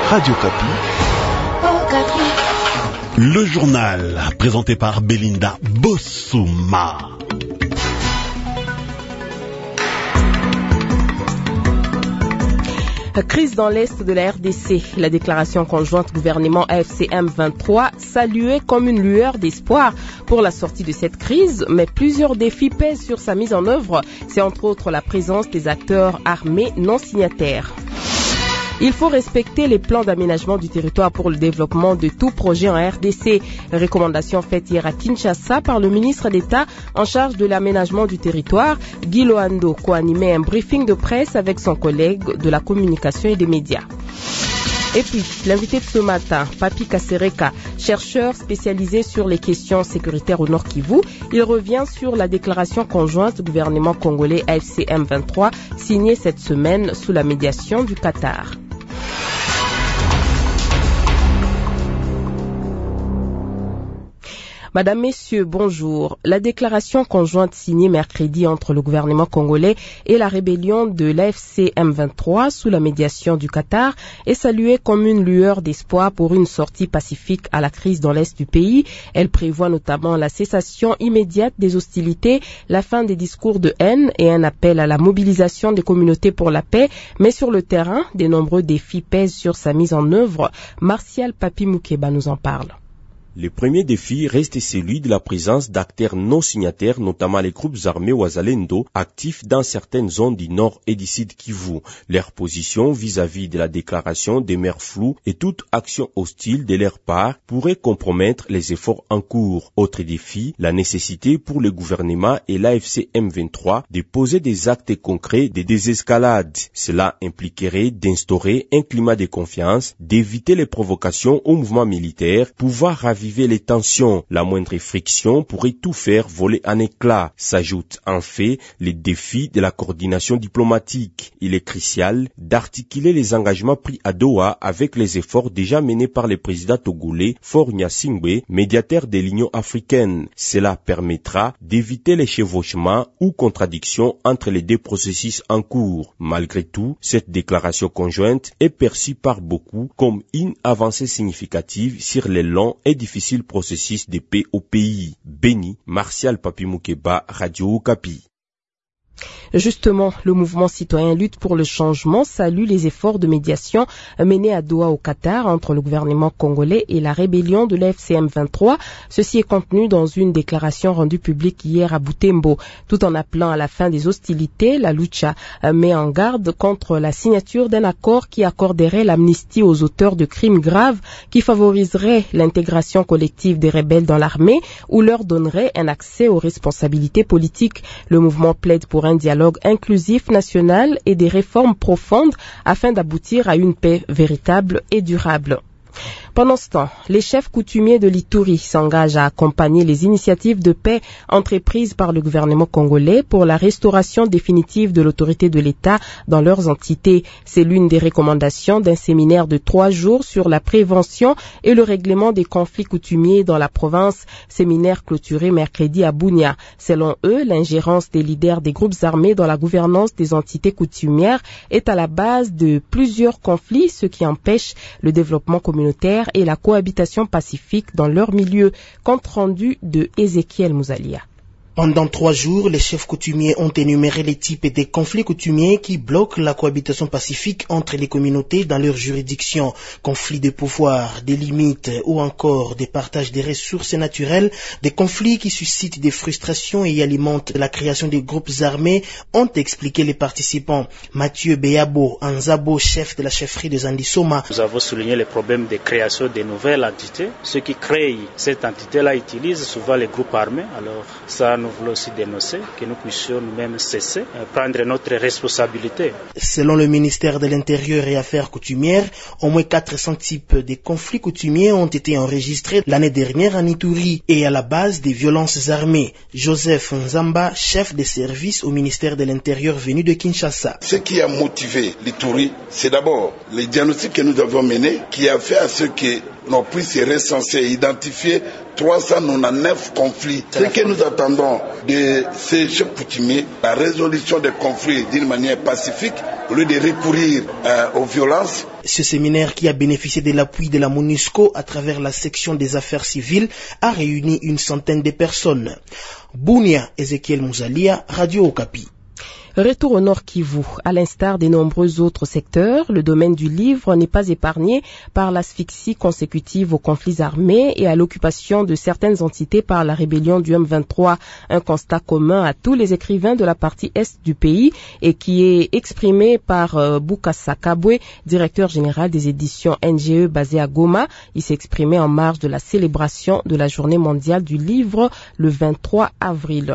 Radio Kapi. Le journal, présenté par Belinda Bossouma. Crise dans l'Est de la RDC. La déclaration conjointe gouvernement AFC M23 saluée comme une lueur d'espoir pour la sortie de cette crise, mais plusieurs défis pèsent sur sa mise en œuvre. C'est entre autres la présence des acteurs armés non signataires. Il faut respecter les plans d'aménagement du territoire pour le développement de tout projet en RDC. Recommandation faite hier à Kinshasa par le ministre d'État en charge de l'aménagement du territoire, Guy Loando, co-animé un briefing de presse avec son collègue de la communication et des médias. Et puis, l'invité de ce matin, Papi Kasereka, chercheur spécialisé sur les questions sécuritaires au Nord Kivu, il revient sur la déclaration conjointe gouvernement congolais AFC M23 signée cette semaine sous la médiation du Qatar. Madame, Messieurs, bonjour. La déclaration conjointe signée mercredi entre le gouvernement congolais et la rébellion de l'AFC M23 sous la médiation du Qatar est saluée comme une lueur d'espoir pour une sortie pacifique à la crise dans l'Est du pays. Elle prévoit notamment la cessation immédiate des hostilités, la fin des discours de haine et un appel à la mobilisation des communautés pour la paix. Mais sur le terrain, de nombreux défis pèsent sur sa mise en œuvre. Martial Papi Moukeba nous en parle. Le premier défi reste celui de la présence d'acteurs non signataires, notamment les groupes armés Wazalendo, actifs dans certaines zones du nord et du sud Kivu. Leur position vis-à-vis de la déclaration demeure floue et toute action hostile de leur part pourrait compromettre les efforts en cours. Autre défi, la nécessité pour le gouvernement et l'AFC M23 de poser des actes concrets de désescalade. Cela impliquerait d'instaurer un climat de confiance, d'éviter les provocations au mouvement militaire, pouvoir raviver les tensions. La moindre friction pourrait tout faire voler en éclats. S'ajoute en fait les défis de la coordination diplomatique. Il est crucial d'articuler les engagements pris à Doha avec les efforts déjà menés par le président togolais Faure Gnassingbé, médiateur de l'Union africaine. Cela permettra d'éviter les chevauchements ou contradictions entre les deux processus en cours. Malgré tout, cette déclaration conjointe est perçue par beaucoup comme une avancée significative sur les longs et difficile processus de paix au pays. Béni, Martial Papi Moukeba, Radio Okapi. Justement, le mouvement citoyen Lutte pour le changement salue les efforts de médiation menés à Doha au Qatar entre le gouvernement congolais et la rébellion de l'AFC M23. Ceci est contenu dans une déclaration rendue publique hier à Butembo. Tout en appelant à la fin des hostilités, la Lucha met en garde contre la signature d'un accord qui accorderait l'amnistie aux auteurs de crimes graves, qui favoriserait l'intégration collective des rebelles dans l'armée ou leur donnerait un accès aux responsabilités politiques. Le mouvement plaide pour un dialogue inclusif national et des réformes profondes afin d'aboutir à une paix véritable et durable. Pendant ce temps, les chefs coutumiers de l'Ituri s'engagent à accompagner les initiatives de paix entreprises par le gouvernement congolais pour la restauration définitive de l'autorité de l'État dans leurs entités. C'est l'une des recommandations d'un séminaire de 3 jours sur la prévention et le règlement des conflits coutumiers dans la province, séminaire clôturé mercredi à Bunia. Selon eux, l'ingérence des leaders des groupes armés dans la gouvernance des entités coutumières est à la base de plusieurs conflits, ce qui empêche le développement communautaire et la cohabitation pacifique dans leur milieu. Compte rendu de Ézéchiel Mouzalia. Pendant 3 jours, les chefs coutumiers ont énuméré les types des conflits coutumiers qui bloquent la cohabitation pacifique entre les communautés dans leur juridiction. Conflits de pouvoir, des limites ou encore des partages des ressources naturelles, des conflits qui suscitent des frustrations et alimentent la création des groupes armés, ont expliqué les participants. Mathieu Beyabo Anzabo, chef de la chefferie de Zandisoma. Nous avons souligné les problèmes de création de nouvelles entités. Ceux qui créent cette entité-là utilisent souvent les groupes armés. Alors ça, nous voulons aussi dénoncer que nous puissions nous-mêmes cesser, prendre notre responsabilité. Selon le ministère de l'Intérieur et Affaires coutumières, au moins 400 types de conflits coutumiers ont été enregistrés l'année dernière en Ituri et à la base des violences armées. Joseph Nzamba, chef de service au ministère de l'Intérieur venu de Kinshasa. Ce qui a motivé l'Ituri, c'est d'abord les diagnostics que nous avons menés qui a fait à ce que l'on puisse recenser et identifier 399 conflits. Ce que nous attendons de ces chefs coutumiers, la résolution des conflits d'une manière pacifique, au lieu de recourir aux violences. Ce séminaire, qui a bénéficié de l'appui de la MONUSCO à travers la section des affaires civiles, a réuni une centaine de personnes. Bunia, Ezekiel Mouzalia, Radio Okapi. Retour au Nord Kivu. À l'instar des nombreux autres secteurs, le domaine du livre n'est pas épargné par l'asphyxie consécutive aux conflits armés et à l'occupation de certaines entités par la rébellion du M23. Un constat commun à tous les écrivains de la partie est du pays et qui est exprimé par Bukasa Kabwe, directeur général des éditions NGE basé à Goma. Il s'est exprimé en marge de la célébration de la Journée mondiale du livre le 23 avril.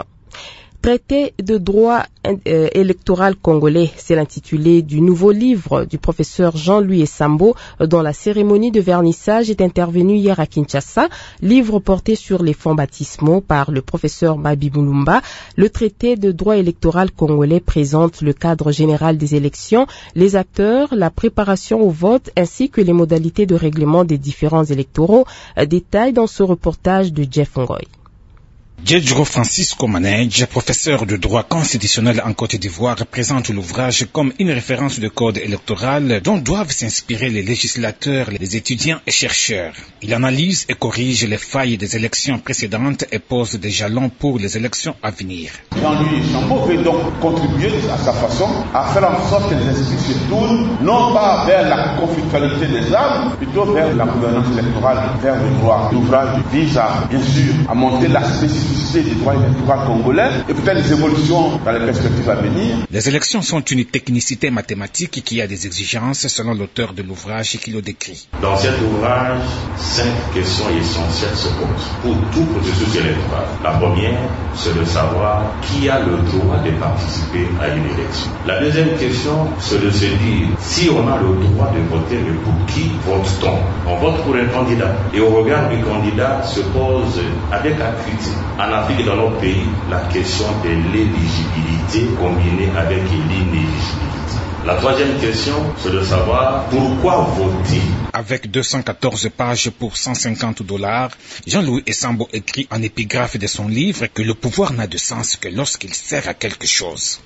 Traité de droit électoral congolais, c'est l'intitulé du nouveau livre du professeur Jean-Louis Essambo, dont la cérémonie de vernissage est intervenue hier à Kinshasa. Livre porté sur les fonds baptismaux par le professeur Mabi Mulumba. Le traité de droit électoral congolais présente le cadre général des élections, les acteurs, la préparation au vote ainsi que les modalités de règlement des différends électoraux. Détails dans ce reportage de Jeff Ngoy. Djedjro Francisco Manège, professeur de droit constitutionnel en Côte d'Ivoire, présente l'ouvrage comme une référence de code électoral dont doivent s'inspirer les législateurs, les étudiants et chercheurs. Il analyse et corrige les failles des élections précédentes et pose des jalons pour les élections à venir. Jean-Louis Essambo veut donc contribuer à sa façon à faire en sorte que les esprits se tournent non pas vers la conflictualité des armes, plutôt vers la gouvernance électorale, vers le droit. L'ouvrage vise à, bien sûr, à monter la spécificité du droit électoral congolais et peut-être des évolutions dans les perspectives à venir. Les élections sont une technicité mathématique qui a des exigences selon l'auteur de l'ouvrage qui le décrit. Dans cet ouvrage, 5 questions essentielles se posent pour tout processus électoral. La première, c'est de savoir qui a le droit de participer à une élection. La deuxième question, c'est de se dire si on a le droit de voter, mais pour qui vote-t-on? On vote pour un candidat et au regard du candidat se pose avec acuité. En Afrique et dans notre pays, la question de l'éligibilité combinée avec l'inéligibilité. La troisième question, c'est de savoir pourquoi voter. Avec 214 pages pour $150, Jean-Louis Essambo écrit en épigraphe de son livre que le pouvoir n'a de sens que lorsqu'il sert à quelque chose.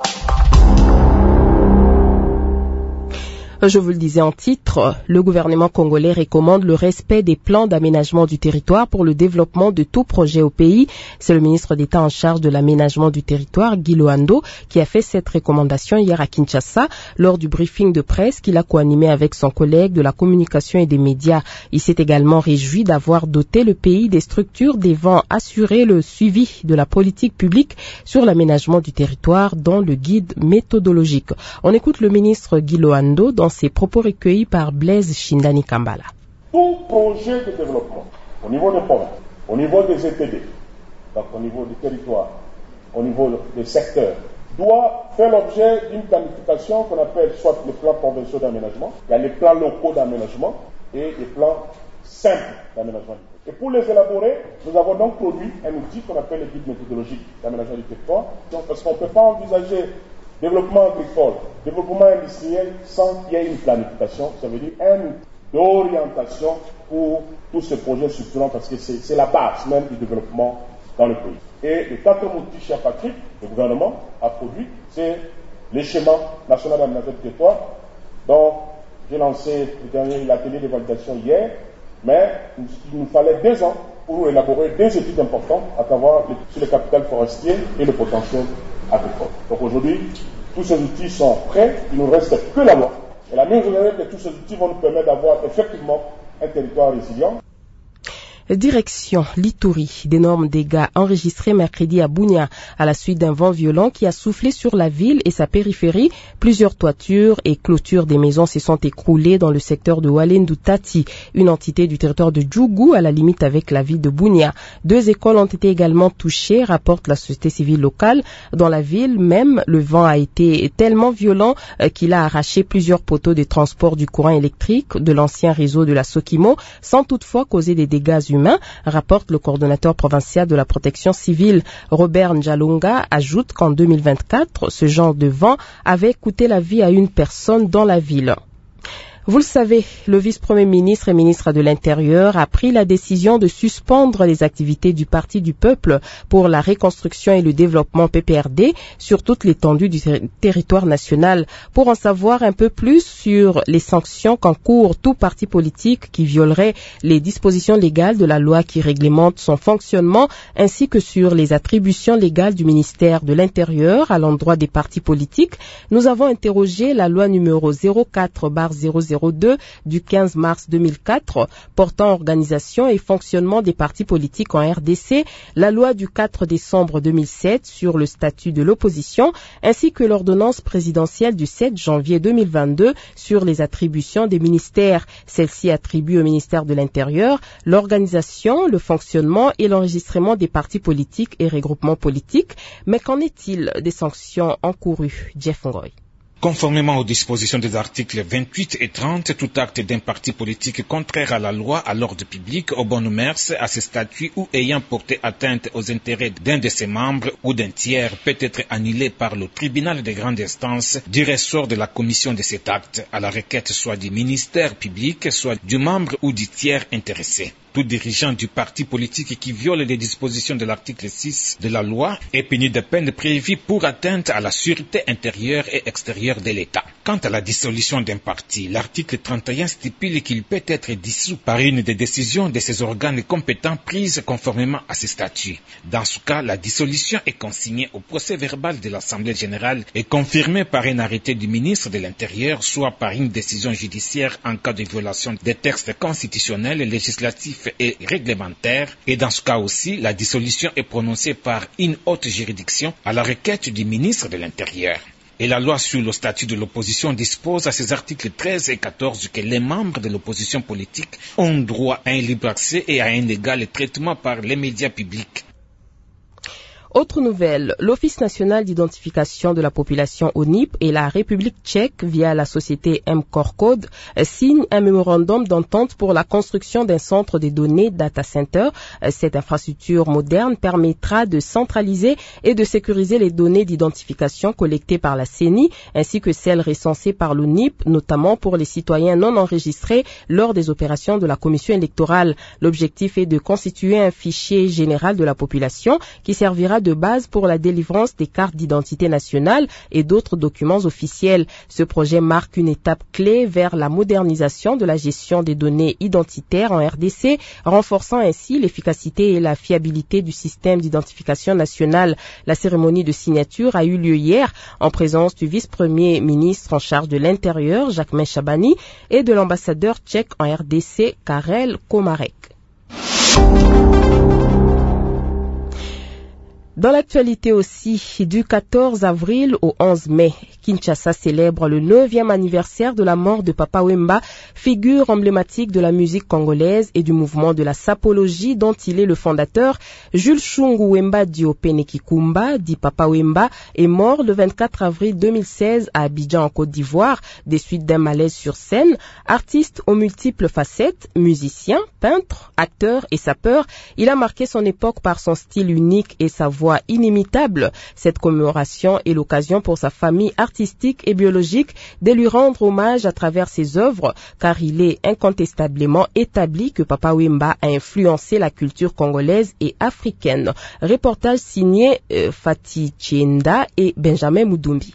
Je vous le disais en titre, le gouvernement congolais recommande le respect des plans d'aménagement du territoire pour le développement de tout projet au pays. C'est le ministre d'État en charge de l'aménagement du territoire, Guy Loando, qui a fait cette recommandation hier à Kinshasa lors du briefing de presse qu'il a co-animé avec son collègue de la communication et des médias. Il s'est également réjoui d'avoir doté le pays des structures devant assurer le suivi de la politique publique sur l'aménagement du territoire dans le guide méthodologique. On écoute le ministre Guy Loando dans ses propos recueillis par Blaise Shindani Kambala. Tout projet de développement, au niveau des provinces, au niveau des ETD, donc au niveau du territoire, au niveau des secteurs, doit faire l'objet d'une planification qu'on appelle soit les plans provinciaux d'aménagement, il y a les plans locaux d'aménagement et les plans simples d'aménagement. Et pour les élaborer, nous avons donc produit un outil qu'on appelle le guide méthodologique d'aménagement du territoire, donc parce qu'on ne peut pas envisager développement agricole, développement industriel sans qu'il y ait une planification, ça veut dire un outil d'orientation pour tous ces projets structurants parce que c'est la base même du développement dans le pays. Et le quatrième outil, cher Patrick, le gouvernement a produit, c'est le schéma national d'aménagement du territoire dont j'ai lancé l'atelier de validation hier, mais il nous fallait 2 ans pour élaborer 2 études importantes à savoir sur le capital forestier et le potentiel agricole. Donc aujourd'hui, tous ces outils sont prêts, il ne nous reste que la loi. Et la mise en œuvre de tous ces outils vont nous permettre d'avoir effectivement un territoire résilient. Direction l'Ituri, d'énormes dégâts enregistrés mercredi à Bunia à la suite d'un vent violent qui a soufflé sur la ville et sa périphérie. Plusieurs toitures et clôtures des maisons se sont écroulées dans le secteur de Walendu Tati, une entité du territoire de Djougou à la limite avec la ville de Bunia. 2 écoles ont été également touchées, rapporte la société civile locale. Dans la ville même, le vent a été tellement violent qu'il a arraché plusieurs poteaux de transport du courant électrique de l'ancien réseau de la Sokimo, sans toutefois causer des dégâts humains, rapporte le coordonnateur provincial de la protection civile. Robert Njalunga ajoute qu'en 2024, ce genre de vent avait coûté la vie à une personne dans la ville. Vous le savez, le vice-premier ministre et ministre de l'Intérieur a pris la décision de suspendre les activités du Parti du Peuple pour la reconstruction et le développement PPRD sur toute l'étendue du territoire national. Pour en savoir un peu plus sur les sanctions qu'encourt tout parti politique qui violerait les dispositions légales de la loi qui réglemente son fonctionnement, ainsi que sur les attributions légales du ministère de l'Intérieur à l'endroit des partis politiques, nous avons interrogé la loi numéro 04/002 du 15 mars 2004 portant organisation et fonctionnement des partis politiques en RDC, la loi du 4 décembre 2007 sur le statut de l'opposition, ainsi que l'ordonnance présidentielle du 7 janvier 2022 sur les attributions des ministères. Celle-ci attribue au ministère de l'Intérieur l'organisation, le fonctionnement et l'enregistrement des partis politiques et regroupements politiques. Mais qu'en est-il des sanctions encourues? Jeff Ngoy. Conformément aux dispositions des articles 28 et 30, tout acte d'un parti politique contraire à la loi, à l'ordre public, aux bonnes mœurs, à ses statuts ou ayant porté atteinte aux intérêts d'un de ses membres ou d'un tiers peut être annulé par le tribunal de grande instance du ressort de la commission de cet acte, à la requête soit du ministère public, soit du membre ou du tiers intéressé. Tout dirigeant du parti politique qui viole les dispositions de l'article 6 de la loi est puni de peine prévue pour atteinte à la sûreté intérieure et extérieure de l'État. Quant à la dissolution d'un parti, l'article 31 stipule qu'il peut être dissous par une des décisions de ses organes compétents prises conformément à ses statuts. Dans ce cas, la dissolution est consignée au procès-verbal de l'Assemblée générale et confirmée par un arrêté du ministre de l'Intérieur, soit par une décision judiciaire en cas de violation des textes constitutionnels, législatifs et réglementaires. Et dans ce cas aussi, la dissolution est prononcée par une haute juridiction à la requête du ministre de l'Intérieur. Et la loi sur le statut de l'opposition dispose à ses articles 13 et 14 que les membres de l'opposition politique ont droit à un libre accès et à un égal traitement par les médias publics. Autre nouvelle, l'Office national d'identification de la population ONIP et la République tchèque, via la société M-Corcode, signent un mémorandum d'entente pour la construction d'un centre de données data center. Cette infrastructure moderne permettra de centraliser et de sécuriser les données d'identification collectées par la CENI, ainsi que celles recensées par l'ONIP, notamment pour les citoyens non enregistrés lors des opérations de la commission électorale. L'objectif est de constituer un fichier général de la population qui servira de base pour la délivrance des cartes d'identité nationale et d'autres documents officiels. Ce projet marque une étape clé vers la modernisation de la gestion des données identitaires en RDC, renforçant ainsi l'efficacité et la fiabilité du système d'identification nationale. La cérémonie de signature a eu lieu hier en présence du vice-premier ministre en charge de l'Intérieur, Jacquemain Chabani, et de l'ambassadeur tchèque en RDC, Karel Komarek. Dans l'actualité aussi, du 14 avril au 11 mai, Kinshasa célèbre le 9e anniversaire de la mort de Papa Wemba, figure emblématique de la musique congolaise et du mouvement de la sapologie dont il est le fondateur. Jules Chungu Wemba Diopene Kikumba, dit Papa Wemba, est mort le 24 avril 2016 à Abidjan en Côte d'Ivoire, des suites d'un malaise sur scène. Artiste aux multiples facettes, musicien, peintre, acteur et sapeur, il a marqué son époque par son style unique et sa voix inimitable. Cette commémoration est l'occasion pour sa famille artistique et biologique de lui rendre hommage à travers ses œuvres, car il est incontestablement établi que Papa Wemba a influencé la culture congolaise et africaine. Reportage signé Fatih Chienda et Benjamin Moudoumbi.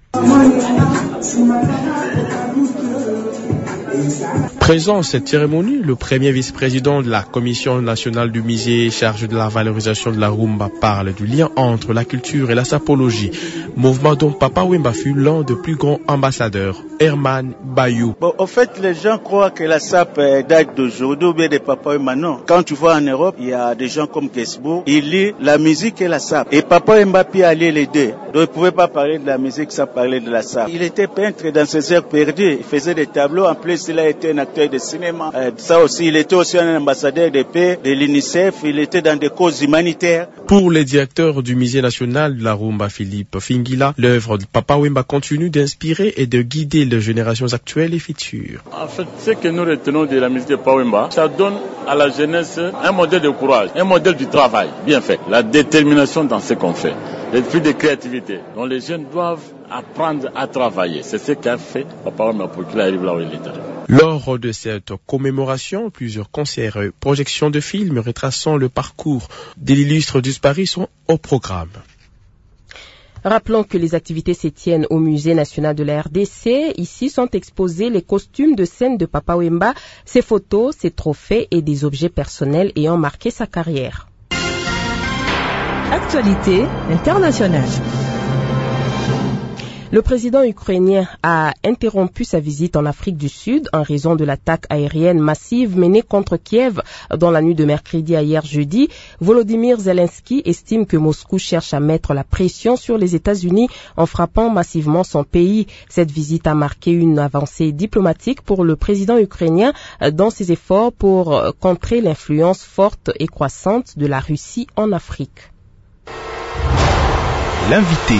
Présent à cette cérémonie, le premier vice-président de la Commission nationale du musée chargé de la valorisation de la rumba parle du lien entre la culture et la sapologie, mouvement dont Papa Wemba fut l'un des plus grands ambassadeurs. Herman Bayou. En fait, les gens croient que la sap date d'aujourd'hui ou bien de Papa Wemba. Non. Quand tu vas en Europe, il y a des gens comme Gesbo, il lit la musique et la sap. Et Papa Wemba peut aller les deux. Donc il ne pouvait pas parler de la musique sans parler de la sap. Il était peintre dans ses heures perdues. Il faisait des tableaux. En plus, il a été un acteur de cinéma. Ça aussi, il était aussi un ambassadeur de paix, de l'UNICEF. Il était dans des causes humanitaires. Pour le directeur du musée national de la rumba, Philippe Fingila, l'œuvre de Papa Wemba continue d'inspirer et de guider les générations actuelles et futures. En fait, ce que nous retenons de la musique de Papa Wemba, ça donne à la jeunesse un modèle de courage, un modèle du travail bien fait, la détermination dans ce qu'on fait, l'esprit de créativité dont les jeunes doivent apprendre à travailler. C'est ce qu'a fait Papa Wemba pour qu'il arrive là où il est arrivé. Lors de cette commémoration, plusieurs concerts et projections de films retraçant le parcours de l'illustre disparu sont au programme. Rappelons que les activités se tiennent au Musée national de la RDC. Ici sont exposés les costumes de scène de Papa Wemba, ses photos, ses trophées et des objets personnels ayant marqué sa carrière. Actualité internationale. Le président ukrainien a interrompu sa visite en Afrique du Sud en raison de l'attaque aérienne massive menée contre Kiev dans la nuit de mercredi à hier jeudi. Volodymyr Zelensky estime que Moscou cherche à mettre la pression sur les États-Unis en frappant massivement son pays. Cette visite a marqué une avancée diplomatique pour le président ukrainien dans ses efforts pour contrer l'influence forte et croissante de la Russie en Afrique. L'invité.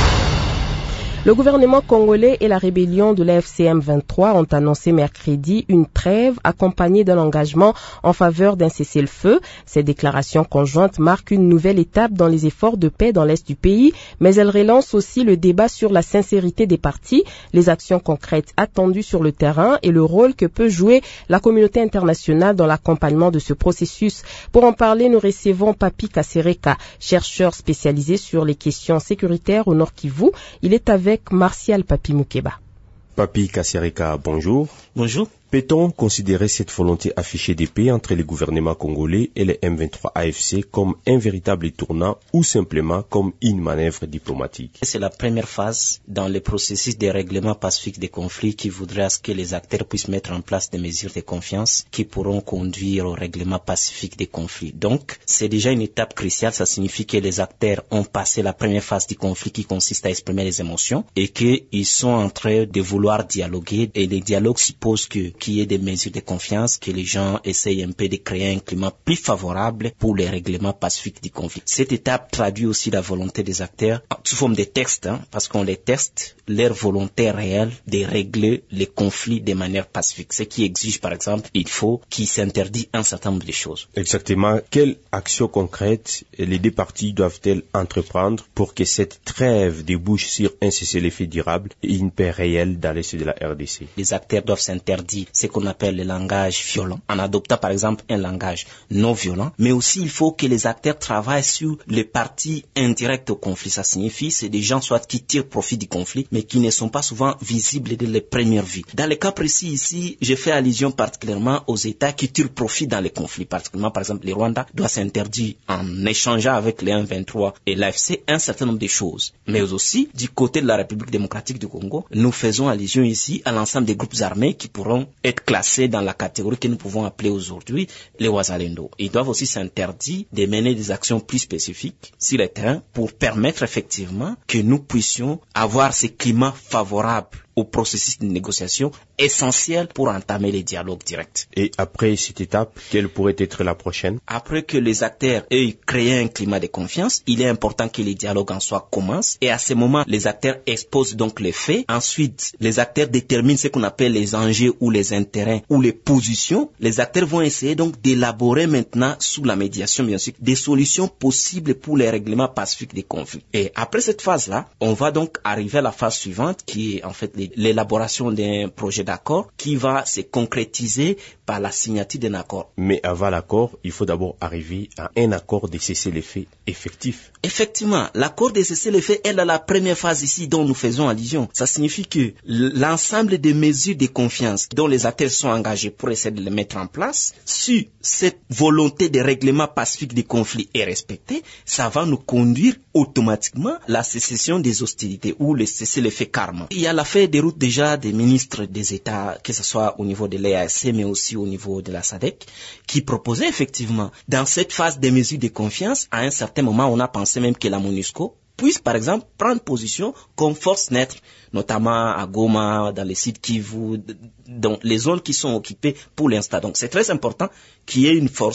Le gouvernement congolais et la rébellion de la FCM 23 ont annoncé mercredi une trêve accompagnée d'un engagement en faveur d'un cessez-le-feu. Ces déclarations conjointes marquent une nouvelle étape dans les efforts de paix dans l'est du pays, mais elles relancent aussi le débat sur la sincérité des partis, les actions concrètes attendues sur le terrain et le rôle que peut jouer la communauté internationale dans l'accompagnement de ce processus. Pour en parler, nous recevons Papi Kasereka, chercheur spécialisé sur les questions sécuritaires au Nord Kivu. Il est avec Martial Papi Moukeba. Papi Kasereka, bonjour. Bonjour. Peut-on considérer cette volonté affichée de paix entre les gouvernements congolais et les M23 AFC comme un véritable tournant ou simplement comme une manœuvre diplomatique? C'est la première phase dans le processus de règlement pacifique des conflits qui voudrait à ce que les acteurs puissent mettre en place des mesures de confiance qui pourront conduire au règlement pacifique des conflits. Donc, c'est déjà une étape cruciale. Ça signifie que les acteurs ont passé la première phase du conflit qui consiste à exprimer les émotions et qu'ils sont en train de vouloir dialoguer. Et les dialogues supposent qu'il y ait des mesures de confiance, que les gens essayent un peu de créer un climat plus favorable pour les règlements pacifiques du conflit. Cette étape traduit aussi la volonté des acteurs sous forme de textes, parce qu'on les teste, leur volonté réelle de régler les conflits de manière pacifique. Ce qui exige, par exemple, il faut qu'ils s'interdisent un certain nombre de choses. Exactement. Quelles actions concrètes les deux parties doivent-elles entreprendre pour que cette trêve débouche sur un cessez-le-feu durable et une paix réelle dans l'est de la RDC? Les acteurs doivent s'interdire ce qu'on appelle le langage violent, en adoptant par exemple un langage non violent, mais aussi il faut que les acteurs travaillent sur les parties indirectes au conflit. Ça signifie c'est des gens soit qui tirent profit du conflit, mais qui ne sont pas souvent visibles dès les premières vues. Dans le cas précis ici, je fais allusion particulièrement aux États qui tirent profit dans les conflits. Particulièrement par exemple le Rwanda doit s'interdire en échangeant avec les M23 et l'AFC un certain nombre de choses. Mais aussi du côté de la République démocratique du Congo, nous faisons allusion ici à l'ensemble des groupes armés qui pourront être classés dans la catégorie que nous pouvons appeler aujourd'hui les Wazalendo. Ils doivent aussi s'interdire de mener des actions plus spécifiques sur le terrain pour permettre effectivement que nous puissions avoir ce climat favorable au processus de négociation essentiel pour entamer les dialogues directs. Et après cette étape, quelle pourrait être la prochaine? Après que les acteurs aient créé un climat de confiance, il est important que les dialogues en soi commencent et à ce moment, les acteurs exposent donc les faits. Ensuite, les acteurs déterminent ce qu'on appelle les enjeux ou les intérêts ou les positions. Les acteurs vont essayer donc d'élaborer maintenant, sous la médiation bien sûr, des solutions possibles pour les règlements pacifiques des conflits. Et après cette phase-là, on va donc arriver à la phase suivante qui est en fait l'élaboration d'un projet d'accord qui va se concrétiser par la signature d'un accord. Mais avant l'accord, il faut d'abord arriver à un accord de cessez-le-feu effectif. Effectivement, l'accord de cessez-le-feu est la première phase ici dont nous faisons allusion. Ça signifie que l'ensemble des mesures de confiance dont les acteurs sont engagés pour essayer de les mettre en place, si cette volonté de règlement pacifique des conflits est respectée, ça va nous conduire automatiquement à la cessation des hostilités ou le cessez-le-feu karma. Il y a la feuille de route déjà des ministres des États, que ce soit au niveau de l'EAC mais aussi au niveau de la SADC, qui proposait effectivement dans cette phase des mesures de confiance, à un certain moment on a pensé même que la MONUSCO puisse par exemple prendre position comme force neutre, notamment à Goma, dans les sites Kivu, dans les zones qui sont occupées pour l'instant. Donc c'est très important qu'il y ait une force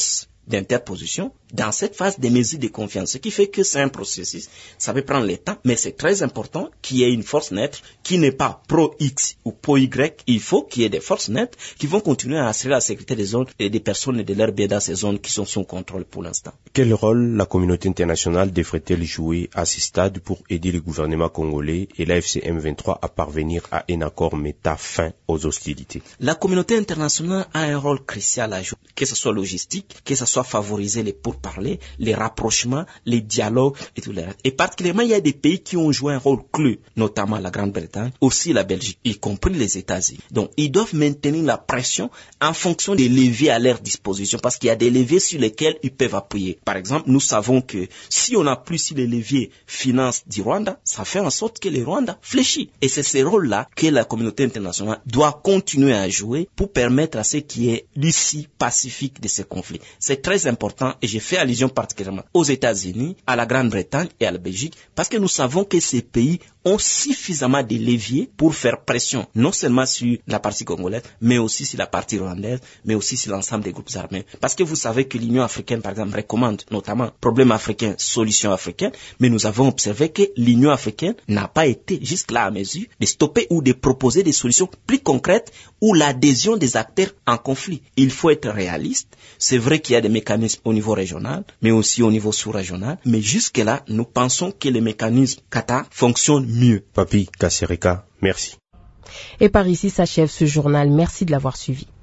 d'interposition, dans cette phase des mesures de confiance. Ce qui fait que c'est un processus, ça peut prendre le temps, mais c'est très important qu'il y ait une force neutre qui n'est pas pro-X ou pro-Y. Il faut qu'il y ait des forces neutres qui vont continuer à assurer la sécurité des zones et des personnes et de leurs biens dans ces zones qui sont sous contrôle pour l'instant. Quel rôle la communauté internationale devrait-elle jouer à ce stade pour aider le gouvernement congolais et la FCM 23 à parvenir à un accord mettant fin aux hostilités? La communauté internationale a un rôle crucial à jouer, que ce soit logistique, que ce soit favoriser les pourparlers, les rapprochements, les dialogues et tout le reste. Et particulièrement, il y a des pays qui ont joué un rôle clé, notamment la Grande-Bretagne, aussi la Belgique, y compris les États-Unis. Donc, ils doivent maintenir la pression en fonction des leviers à leur disposition, parce qu'il y a des leviers sur lesquels ils peuvent appuyer. Par exemple, nous savons que si on appuie sur les leviers finances du Rwanda, ça fait en sorte que le Rwanda fléchit. Et c'est ce rôle-là que la communauté internationale doit continuer à jouer pour permettre à ce qui est l'issue pacifique de ces conflits. C'est très important et j'ai fait allusion particulièrement aux États-Unis, à la Grande-Bretagne et à la Belgique, parce que nous savons que ces pays ont suffisamment de leviers pour faire pression, non seulement sur la partie congolaise, mais aussi sur la partie rwandaise, mais aussi sur l'ensemble des groupes armés. Parce que vous savez que l'Union africaine, par exemple, recommande notamment problème africain, solution africaine, mais nous avons observé que l'Union africaine n'a pas été jusque-là à mesure de stopper ou de proposer des solutions plus concrètes ou l'adhésion des acteurs en conflit. Il faut être réaliste. C'est vrai qu'il y a des mécanismes au niveau régional, mais aussi au niveau sous-régional, mais jusque-là, nous pensons que les mécanismes Qatar fonctionnent mieux. Papi Kasereka, merci. Et par ici s'achève ce journal. Merci de l'avoir suivi.